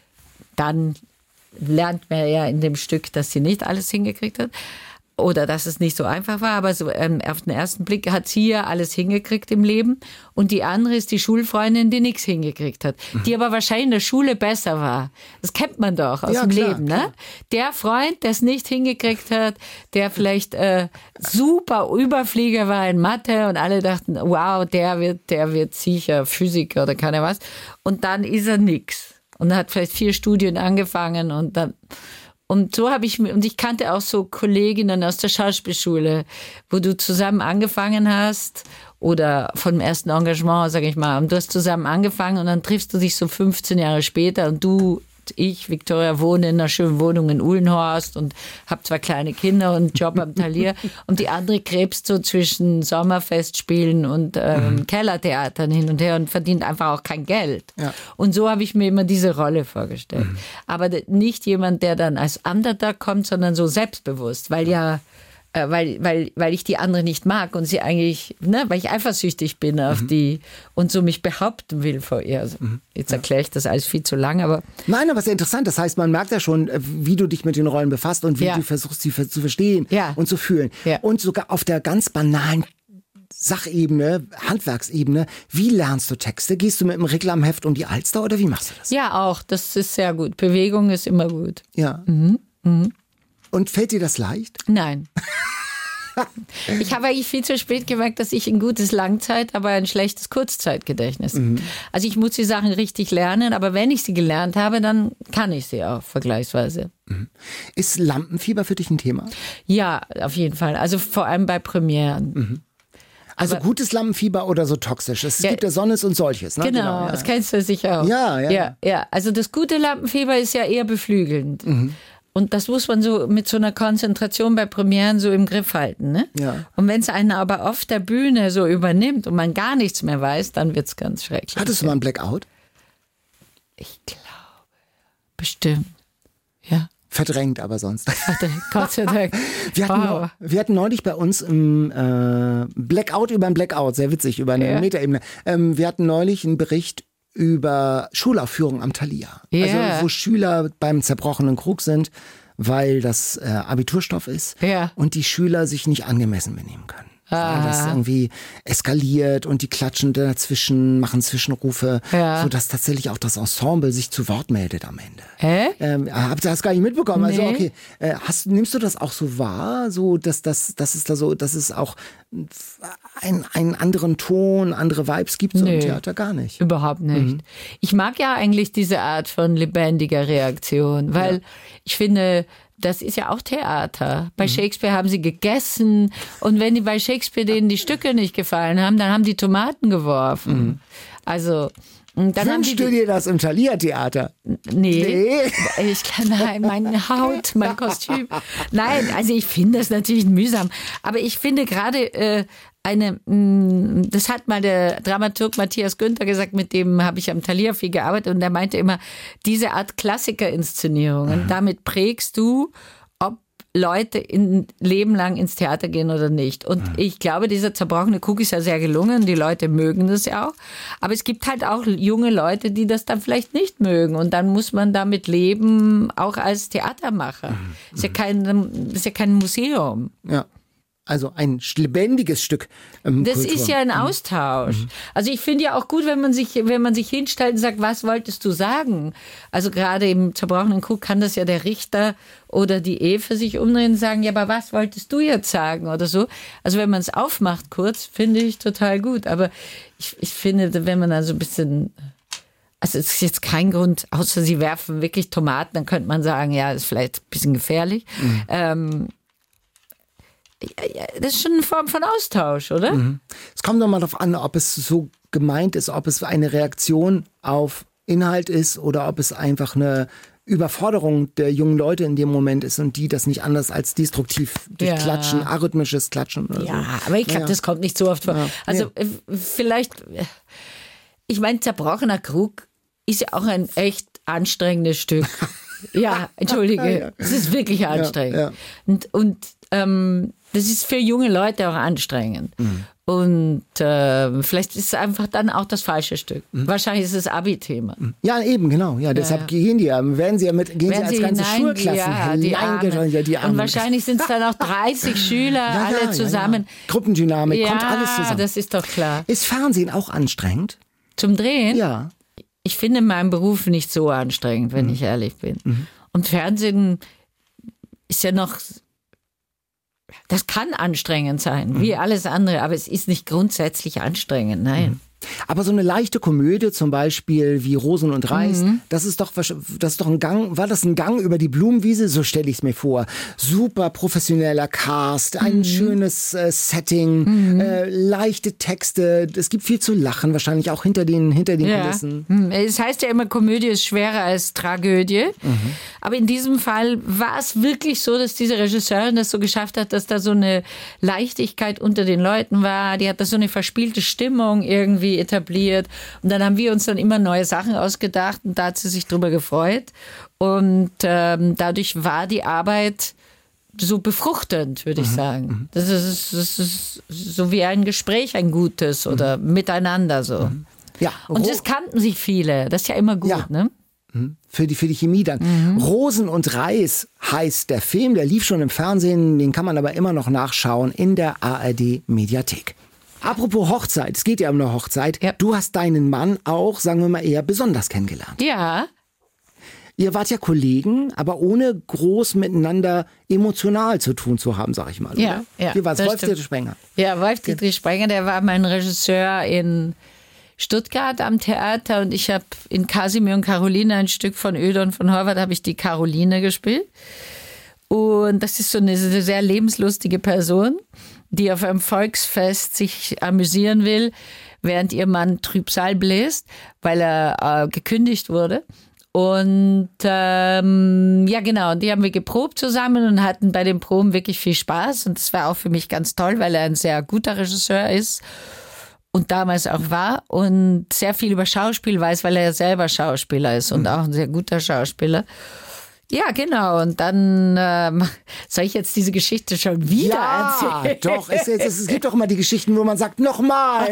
Dann lernt man ja in dem Stück, dass sie nicht alles hingekriegt hat. Oder dass es nicht so einfach war, aber so auf den ersten Blick hat sie ja alles hingekriegt im Leben. Und die andere ist die Schulfreundin, die nichts hingekriegt hat. Die aber wahrscheinlich in der Schule besser war. Das kennt man doch aus dem Leben, ne? Klar. Der Freund, der es nicht hingekriegt hat, der vielleicht super Überflieger war in Mathe und alle dachten, wow, der wird sicher Physiker oder keine was. Und dann ist er nix. Und hat vielleicht 4 Studien angefangen und so habe ich kannte auch so Kolleginnen aus der Schauspielschule, wo du zusammen angefangen hast oder vom ersten Engagement, sage ich mal, und du hast zusammen angefangen und dann triffst du dich so 15 Jahre später und ich, Victoria, wohne in einer schönen Wohnung in Uhlenhorst und habe 2 kleine Kinder und einen Job am Talier und die andere krebst so zwischen Sommerfestspielen und Kellertheatern hin und her und verdient einfach auch kein Geld. Ja. Und so habe ich mir immer diese Rolle vorgestellt. Aber nicht jemand, der dann als Underdog kommt, sondern so selbstbewusst, weil ich die andere nicht mag und sie eigentlich, weil ich eifersüchtig bin auf die und so mich behaupten will vor ihr. Also, jetzt erkläre ich das alles viel zu lang, aber... Nein, aber es ist interessant. Das heißt, man merkt ja schon, wie du dich mit den Rollen befasst und wie du versuchst, sie zu verstehen und zu fühlen. Ja. Und sogar auf der ganz banalen Sachebene, Handwerksebene, wie lernst du Texte? Gehst du mit dem Reklamheft um die Alster oder wie machst du das? Ja, auch. Das ist sehr gut. Bewegung ist immer gut. Ja. Und fällt dir das leicht? Nein. Ich habe eigentlich viel zu spät gemerkt, dass ich ein gutes Langzeit, aber ein schlechtes Kurzzeitgedächtnis. Also ich muss die Sachen richtig lernen, aber wenn ich sie gelernt habe, dann kann ich sie auch vergleichsweise. Ist Lampenfieber für dich ein Thema? Ja, auf jeden Fall. Also vor allem bei Premieren. Also aber gutes Lampenfieber oder so toxisches. Es gibt ja Sonnes und solches. Ne? Genau, das kennst du sicher auch. Ja. Also das gute Lampenfieber ist ja eher beflügelnd. Und das muss man so mit so einer Konzentration bei Premieren so im Griff halten. Ne? Ja. Und wenn es einen aber auf der Bühne so übernimmt und man gar nichts mehr weiß, dann wird es ganz schrecklich. Hattest du mal einen Blackout? Ich glaube, bestimmt. Ja. Verdrängt aber sonst. Gott sei Dank. Wir hatten neulich bei uns im Blackout über ein Blackout, sehr witzig, über eine Metaebene. Wir hatten neulich einen Bericht über Schulaufführung am Thalia. Also wo Schüler beim zerbrochenen Krug sind, weil das Abiturstoff ist und die Schüler sich nicht angemessen benehmen können. Weil das irgendwie eskaliert und die klatschen dazwischen, machen Zwischenrufe, sodass tatsächlich auch das Ensemble sich zu Wort meldet am Ende. Habt ihr das gar nicht mitbekommen? Nee. Also okay, nimmst du das auch so wahr, so dass es auch einen anderen Ton, andere Vibes gibt so im Theater gar nicht? Überhaupt nicht. Ich mag ja eigentlich diese Art von lebendiger Reaktion, weil ich finde, das ist ja auch Theater. Bei Shakespeare haben sie gegessen und wenn bei Shakespeare denen die Stücke nicht gefallen haben, dann haben die Tomaten geworfen. Also dann wünschst du dir das im Thalia-Theater? Nee. Nein, meine Haut, mein Kostüm. Nein, also ich finde das natürlich mühsam. Aber ich finde gerade das hat mal der Dramaturg Matthias Günther gesagt, mit dem habe ich am Thalia viel gearbeitet und der meinte immer, diese Art Klassikerinszenierungen, damit prägst du, ob Leute ein Leben lang ins Theater gehen oder nicht. Und ich glaube, dieser zerbrochene Krug ist ja sehr gelungen. Die Leute mögen das ja auch. Aber es gibt halt auch junge Leute, die das dann vielleicht nicht mögen. Und dann muss man damit leben, auch als Theatermacher. Ist ja kein Museum. Ja. Also ein lebendiges Stück Das Kultur. ist ja ein Austausch. Also ich finde ja auch gut, wenn man sich hinstellt und sagt, was wolltest du sagen? Also gerade im zerbrochenen Krug kann das ja der Richter oder die Eve sich umdrehen und sagen, ja, aber was wolltest du jetzt sagen oder so? Also wenn man es aufmacht kurz, finde ich total gut. Aber ich finde, wenn man dann so ein bisschen... Also es ist jetzt kein Grund, außer sie werfen wirklich Tomaten, dann könnte man sagen, ja, das ist vielleicht ein bisschen gefährlich. Das ist schon eine Form von Austausch, oder? Es kommt doch mal darauf an, ob es so gemeint ist, ob es eine Reaktion auf Inhalt ist oder ob es einfach eine Überforderung der jungen Leute in dem Moment ist und die das nicht anders als destruktiv durch Klatschen, arrhythmisches Klatschen oder so. Ja, aber ich glaube, das kommt nicht so oft vor. Ja. Also vielleicht, ich meine, zerbrochener Krug ist ja auch ein echt anstrengendes Stück. Ja, entschuldige, es ist wirklich anstrengend. Ja. Und das ist für junge Leute auch anstrengend. Und vielleicht ist es einfach dann auch das falsche Stück. Wahrscheinlich ist es Abi-Thema. Ja, eben, genau. Ja, deshalb gehen sie sie als ganze Schulklassen die Armen. Und wahrscheinlich sind es dann auch 30 Schüler, alle zusammen. Ja. Gruppendynamik, kommt alles zusammen. Das ist doch klar. Ist Fernsehen auch anstrengend? Zum Drehen? Ja. Ich finde meinen Beruf nicht so anstrengend, wenn ich ehrlich bin. Und Fernsehen ist ja noch... Das kann anstrengend sein, wie alles andere, aber es ist nicht grundsätzlich anstrengend, nein. Aber so eine leichte Komödie, zum Beispiel wie Rosen und Reis, das ist doch ein Gang, war das ein Gang über die Blumenwiese? So stelle ich es mir vor. Super professioneller Cast, ein schönes Setting, leichte Texte, es gibt viel zu lachen, wahrscheinlich auch hinter den Kulissen. Es heißt ja immer, Komödie ist schwerer als Tragödie. Aber in diesem Fall war es wirklich so, dass diese Regisseurin das so geschafft hat, dass da so eine Leichtigkeit unter den Leuten war. Die hat da so eine verspielte Stimmung irgendwie etabliert. Und dann haben wir uns dann immer neue Sachen ausgedacht und da hat sie sich drüber gefreut. Und dadurch war die Arbeit so befruchtend, würde ich sagen. Das ist so wie ein Gespräch, ein gutes oder miteinander so. Ja, und das kannten sich viele. Das ist ja immer gut, ne? Für die Chemie dann. Rosen und Reis heißt der Film, der lief schon im Fernsehen, den kann man aber immer noch nachschauen in der ARD-Mediathek. Apropos Hochzeit, es geht ja um eine Hochzeit. Ja. Du hast deinen Mann auch, sagen wir mal, eher besonders kennengelernt. Ja. Ihr wart ja Kollegen, aber ohne groß miteinander emotional zu tun zu haben, sag ich mal. Ja, oder? ja, Hier war es das Wolf-Dietrich stimmt. Spenger. Ja, Wolf-Dietrich Spenger, der war mein Regisseur in Stuttgart am Theater und ich habe in Kasimir und Caroline ein Stück von Oeder und von Horvath, habe ich die Caroline gespielt. Und das ist so eine sehr lebenslustige Person, die auf einem Volksfest sich amüsieren will, während ihr Mann Trübsal bläst, weil er gekündigt wurde. Und ja genau, und die haben wir geprobt zusammen und hatten bei den Proben wirklich viel Spaß. Und das war auch für mich ganz toll, weil er ein sehr guter Regisseur ist und damals auch war und sehr viel über Schauspiel weiß, weil er ja selber Schauspieler ist und auch ein sehr guter Schauspieler. Ja, genau. Und dann soll ich jetzt diese Geschichte schon wieder erzählen? Doch. Es gibt doch immer die Geschichten, wo man sagt, nochmal,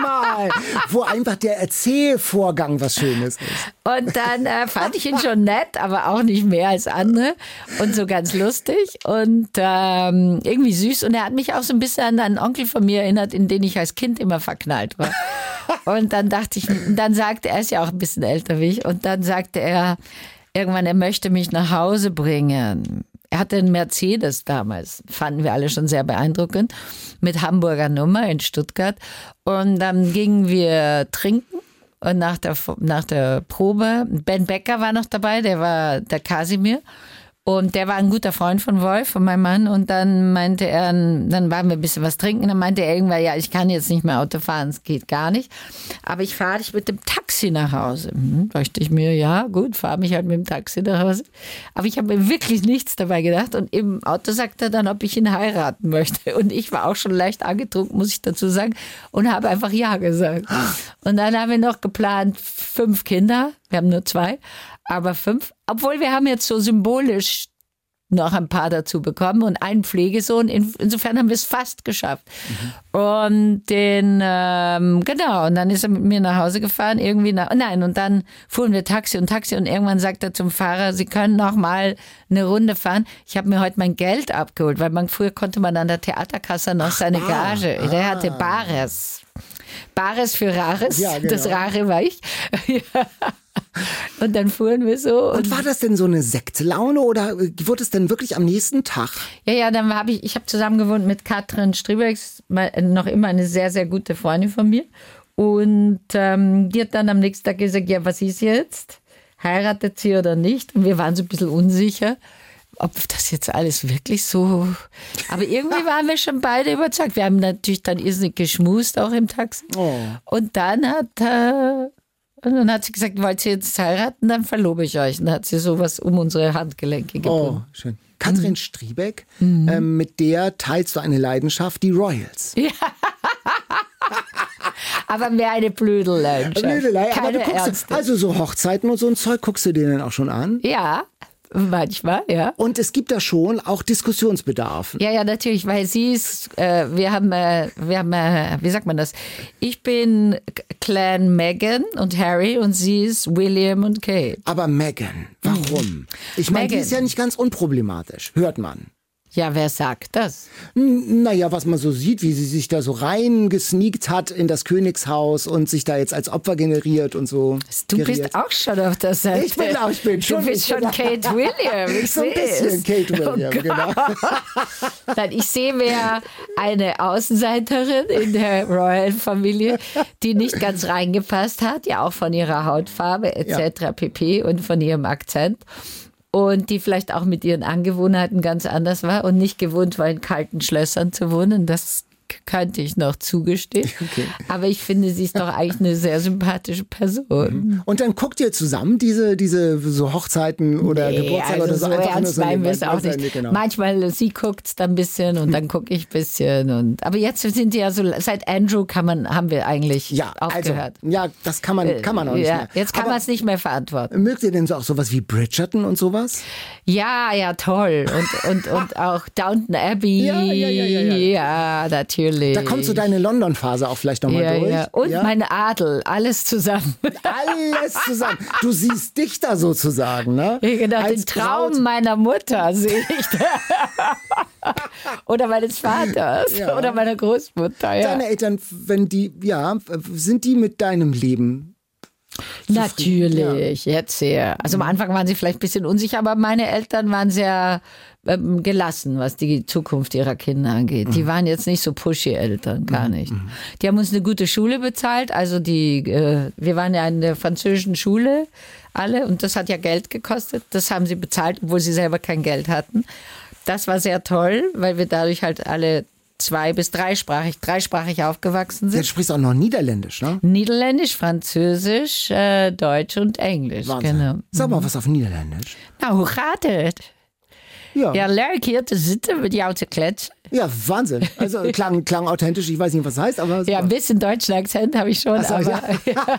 wo einfach der Erzählvorgang was Schönes ist. Und dann fand ich ihn schon nett, aber auch nicht mehr als andere und so ganz lustig und irgendwie süß. Und er hat mich auch so ein bisschen an einen Onkel von mir erinnert, in den ich als Kind immer verknallt war. Und dann dachte ich, dann sagte er, ist ja auch ein bisschen älter wie ich, und dann sagte er, irgendwann, er möchte mich nach Hause bringen. Er hatte einen Mercedes damals, fanden wir alle schon sehr beeindruckend, mit Hamburger Nummer in Stuttgart. Und dann gingen wir trinken und nach der Probe, Ben Becker war noch dabei, der war der Kasimir. Und der war ein guter Freund von Wolf, von meinem Mann. Und dann meinte er, dann waren wir ein bisschen was trinken. Dann meinte er irgendwann, ja, ich kann jetzt nicht mehr Auto fahren, es geht gar nicht. Aber ich fahre dich mit dem Taxi nach Hause. Dachte ich mir, ja gut, fahre mich halt mit dem Taxi nach Hause. Aber ich habe mir wirklich nichts dabei gedacht. Und im Auto sagt er dann, ob ich ihn heiraten möchte. Und ich war auch schon leicht angetrunken, muss ich dazu sagen. Und habe einfach ja gesagt. Und dann haben wir noch geplant, 5 Kinder. Wir haben nur 2. Aber 5, obwohl wir haben jetzt so symbolisch noch ein paar dazu bekommen und einen Pflegesohn. Insofern haben wir es fast geschafft. Und und dann ist er mit mir nach Hause gefahren, und dann fuhren wir Taxi und irgendwann sagt er zum Fahrer, Sie können noch mal eine Runde fahren. Ich habe mir heute mein Geld abgeholt, weil früher konnte man an der Theaterkasse noch seine Gage. Der hatte Bares. Bares für Rares, ja, genau. Das Rare war ich. Und dann fuhren wir so. Und war das denn so eine Sektlaune oder wurde es denn wirklich am nächsten Tag? Ja, dann ich habe zusammen gewohnt mit Katrin Striebeck, noch immer eine sehr, sehr gute Freundin von mir. Und die hat dann am nächsten Tag gesagt, ja, was ist jetzt? Heiratet sie oder nicht? Und wir waren so ein bisschen unsicher, ob das jetzt alles wirklich so... Aber irgendwie waren wir schon beide überzeugt. Wir haben natürlich dann irrsinnig geschmust, auch im Taxi. Oh. Und dann hat sie gesagt, wollt ihr jetzt heiraten, dann verlobe ich euch. Und dann hat sie sowas um unsere Handgelenke gebunden. Oh, schön. Katrin Striebeck, mit der teilst du eine Leidenschaft, die Royals. Ja. Aber mehr eine Blödelleidenschaft. Aber du guckst, also so Hochzeiten und so ein Zeug guckst du dir dann auch schon an? Ja. Manchmal, ja. Und es gibt da schon auch Diskussionsbedarf. Ja, natürlich, weil sie ist, wir haben, wie sagt man das? Ich bin Clan Meghan und Harry und sie ist William und Kate. Aber Meghan, warum? Ich meine, die ist ja nicht ganz unproblematisch, hört man. Ja, wer sagt das? Naja, was man so sieht, wie sie sich da so reingesneakt hat in das Königshaus und sich da jetzt als Opfer generiert und so. Du bist auch schon auf der Seite. Ich bin schon. Du bist schon Kate William. Ich so ein bisschen Kate William, genau. Nein, ich sehe mehr eine Außenseiterin in der Royal-Familie, die nicht ganz reingepasst hat, ja auch von ihrer Hautfarbe etc. pp. Und von ihrem Akzent. Und die vielleicht auch mit ihren Angewohnheiten ganz anders war und nicht gewohnt war, in kalten Schlössern zu wohnen. Das könnte ich noch zugestehen. Okay. Aber ich finde, sie ist doch eigentlich eine sehr sympathische Person. Und dann guckt ihr zusammen diese so Hochzeiten oder Geburtstage oder so? Einfach ernst meinen wir es auch nicht. Genau. Manchmal, sie guckt es dann ein bisschen und dann gucke ich ein bisschen. Aber jetzt sind die ja so, seit Andrew haben wir eigentlich aufgehört. Also, das kann man auch nicht mehr. Jetzt kann man es nicht mehr verantworten. Mögt ihr denn so auch sowas wie Bridgerton und sowas? Ja, toll. Und auch Downton Abbey. Ja, natürlich. Da kommt so deine London-Phase auch vielleicht nochmal durch. Ja. Und mein Adel, alles zusammen. Alles zusammen. Du siehst dich da sozusagen, ne? Ja, genau, als den Traum Braut. Meiner Mutter sehe ich da. Oder meines Vaters. Oder meiner Großmutter. Ja. Deine Eltern, sind die mit deinem Leben Natürlich, jetzt sehr. Also am Anfang waren sie vielleicht ein bisschen unsicher, aber meine Eltern waren sehr gelassen, was die Zukunft ihrer Kinder angeht. Die waren jetzt nicht so pushy Eltern, gar nicht. Die haben uns eine gute Schule bezahlt, also wir waren ja in der französischen Schule alle und das hat ja Geld gekostet. Das haben sie bezahlt, obwohl sie selber kein Geld hatten. Das war sehr toll, weil wir dadurch halt alle 2- bis dreisprachig aufgewachsen sind. Du sprichst auch noch Niederländisch, ne? Niederländisch, Französisch, Deutsch und Englisch. Wahnsinn. Genau. Sag mal was auf Niederländisch. Nou, hoe gaat het? Ja, leuk hier te zitten mit jou te kletsen. Ja, Wahnsinn. Also klang authentisch, ich weiß nicht, was das heißt, aber... Ja, ein bisschen deutschen Akzent habe ich schon, so, aber... Ja.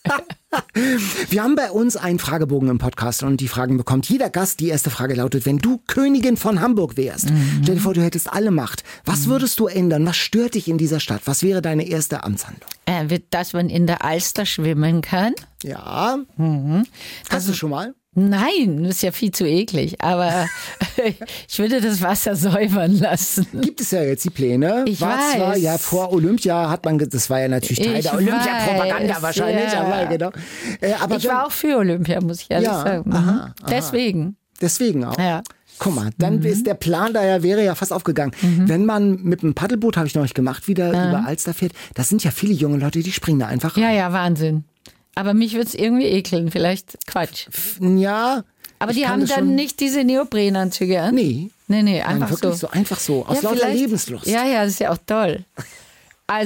Wir haben bei uns einen Fragebogen im Podcast und die Fragen bekommt jeder Gast. Die erste Frage lautet, wenn du Königin von Hamburg wärst, stell dir vor, du hättest alle Macht. Was würdest du ändern? Was stört dich in dieser Stadt? Was wäre deine erste Amtshandlung? Dass man in der Alster schwimmen kann. Ja. Hast du schon mal? Nein, das ist ja viel zu eklig, aber ich würde das Wasser säubern lassen. Gibt es ja jetzt die Pläne. Ich weiß. Zwar, ja, vor Olympia hat man, das war ja natürlich Teil der Olympia-Propaganda wahrscheinlich. Ja. Aber, genau. Aber ich war auch für Olympia, muss ich ehrlich sagen. Aha. Deswegen auch. Ja. Guck mal, dann ist der Plan wäre ja fast aufgegangen. Wenn man mit einem Paddelboot, habe ich noch nicht gemacht, wieder über Alster fährt, das sind ja viele junge Leute, die springen da einfach rein. Ja, Wahnsinn. Aber mich würde es irgendwie ekeln, vielleicht Quatsch. Ja. Aber die haben dann nicht diese Neoprenanzüge an? Nee, einfach wirklich so. Einfach so, aus lauter Lebenslust. Ja, das ist ja auch toll. Also,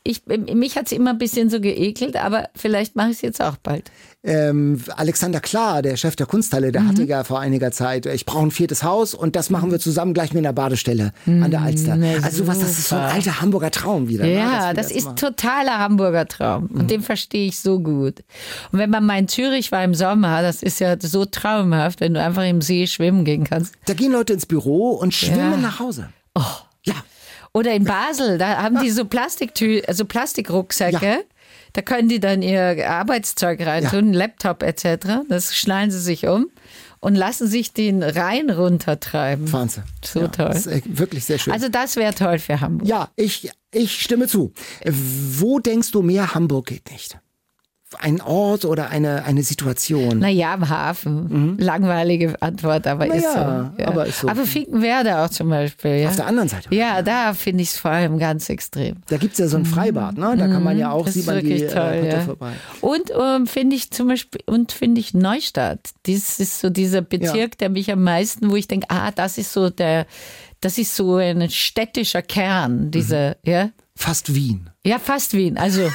mich hat es immer ein bisschen so geekelt, aber vielleicht mache ich es jetzt auch bald. Alexander Klar, der Chef der Kunsthalle, der hatte ja vor einiger Zeit, ich brauche ein 4. Haus und das machen wir zusammen gleich mit einer Badestelle an der Alster. Also sowas, das ist so ein alter Hamburger Traum wieder. Ja, ne? das ist totaler Hamburger Traum und den verstehe ich so gut. Und wenn man mal in Zürich war im Sommer, das ist ja so traumhaft, wenn du einfach im See schwimmen gehen kannst. Da gehen Leute ins Büro und schwimmen nach Hause. Oh. Ja. Oder in Basel, da haben die so Plastikrucksäcke. Ja. Da können die dann ihr Arbeitszeug reintun, Laptop etc. Das schnallen sie sich um und lassen sich den Rhein runtertreiben. Wahnsinn. So toll. Das ist wirklich sehr schön. Also das wäre toll für Hamburg. Ja, ich stimme zu. Wo denkst du mehr, Hamburg geht nicht? Ein Ort oder eine Situation? Naja, am Hafen. Langweilige Antwort, aber ist so. Ja. Aber ist so. Aber Finkenwerder auch zum Beispiel. Ja? Auf der anderen Seite. Ja, da finde ich es vor allem ganz extrem. Da gibt es ja so ein Freibad, ne? Da kann man ja auch, sieht man die Leute vorbei. Und finde ich zum Beispiel, Neustadt. Das ist so dieser Bezirk, der mich am meisten, wo ich denke, das ist so ein städtischer Kern, ja. Fast Wien. Ja, fast Wien. Also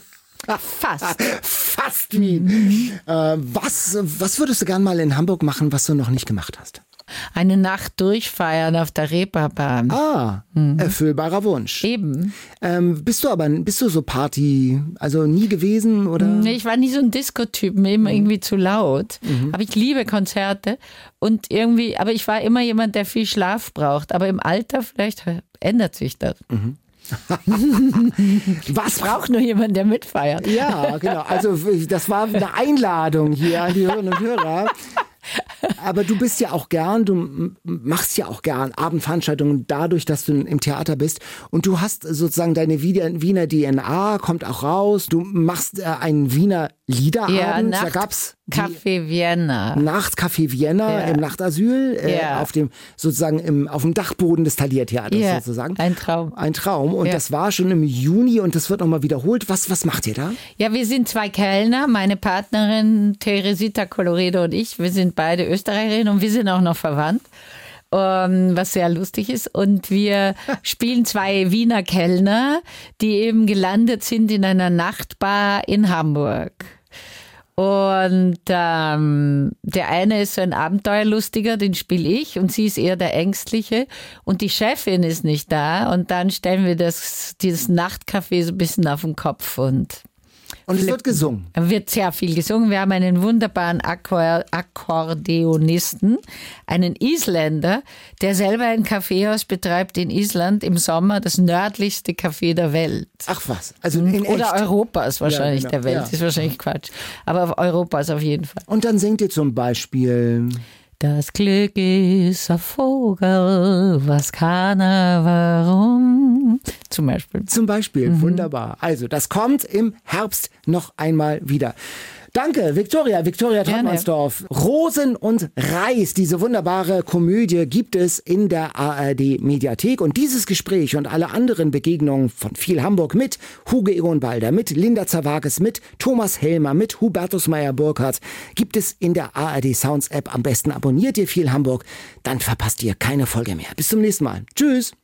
Fast Wien. Was würdest du gern mal in Hamburg machen, was du noch nicht gemacht hast? Eine Nacht durchfeiern auf der Reeperbahn. Erfüllbarer Wunsch. Eben. Bist du so Party, also nie gewesen, oder? Nee, ich war nie so ein Disco-Typ, mir immer irgendwie zu laut. Aber ich liebe Konzerte und irgendwie, aber ich war immer jemand, der viel Schlaf braucht. Aber im Alter vielleicht ändert sich das. Was braucht nur jemand, der mitfeiert? Ja, genau. Also das war eine Einladung hier an die Hörerinnen und Hörer. Aber du bist ja auch du machst ja auch gern Abendveranstaltungen dadurch, dass du im Theater bist. Und du hast sozusagen deine Wiener DNA, kommt auch raus. Du machst einen Wiener Liederabend. Ja, da gab's Café Vienna. Nachtcafé Vienna im Nachtasyl, auf dem Dachboden des Thalia-Theaters sozusagen. Ein Traum. Ein Traum. Und das war schon im Juni und das wird nochmal wiederholt. Was macht ihr da? Ja, wir sind 2 Kellner, meine Partnerin Teresita Colloredo und ich. Wir sind beide Österreicherinnen und wir sind auch noch verwandt. Was sehr lustig ist. Und wir spielen 2 Wiener Kellner, die eben gelandet sind in einer Nachtbar in Hamburg. Und der eine ist so ein Abenteuerlustiger, den spiele ich und sie ist eher der Ängstliche und die Chefin ist nicht da und dann stellen wir dieses Nachtcafé so ein bisschen auf den Kopf und es wird gesungen. Wird sehr viel gesungen. Wir haben einen wunderbaren Akkordeonisten, einen Isländer, der selber ein Kaffeehaus betreibt in Island im Sommer, das nördlichste Café der Welt. Ach was, also in Oder echt? Europas wahrscheinlich genau. der Welt. Ist wahrscheinlich Quatsch. Aber Europas auf jeden Fall. Und dann singt ihr zum Beispiel... Das Glück ist ein Vogel, was kann er, warum? Zum Beispiel. Wunderbar. Also, das kommt im Herbst noch einmal wieder. Danke, Viktoria Trautmannsdorf. Rosen und Reis, diese wunderbare Komödie gibt es in der ARD-Mediathek. Und dieses Gespräch und alle anderen Begegnungen von viel Hamburg mit Hugo Egon Balder, mit Linda Zerwakis, mit Thomas Helmer, mit Hubertus Meyer-Burkhardt gibt es in der ARD Sounds App. Am besten abonniert ihr viel Hamburg, dann verpasst ihr keine Folge mehr. Bis zum nächsten Mal. Tschüss.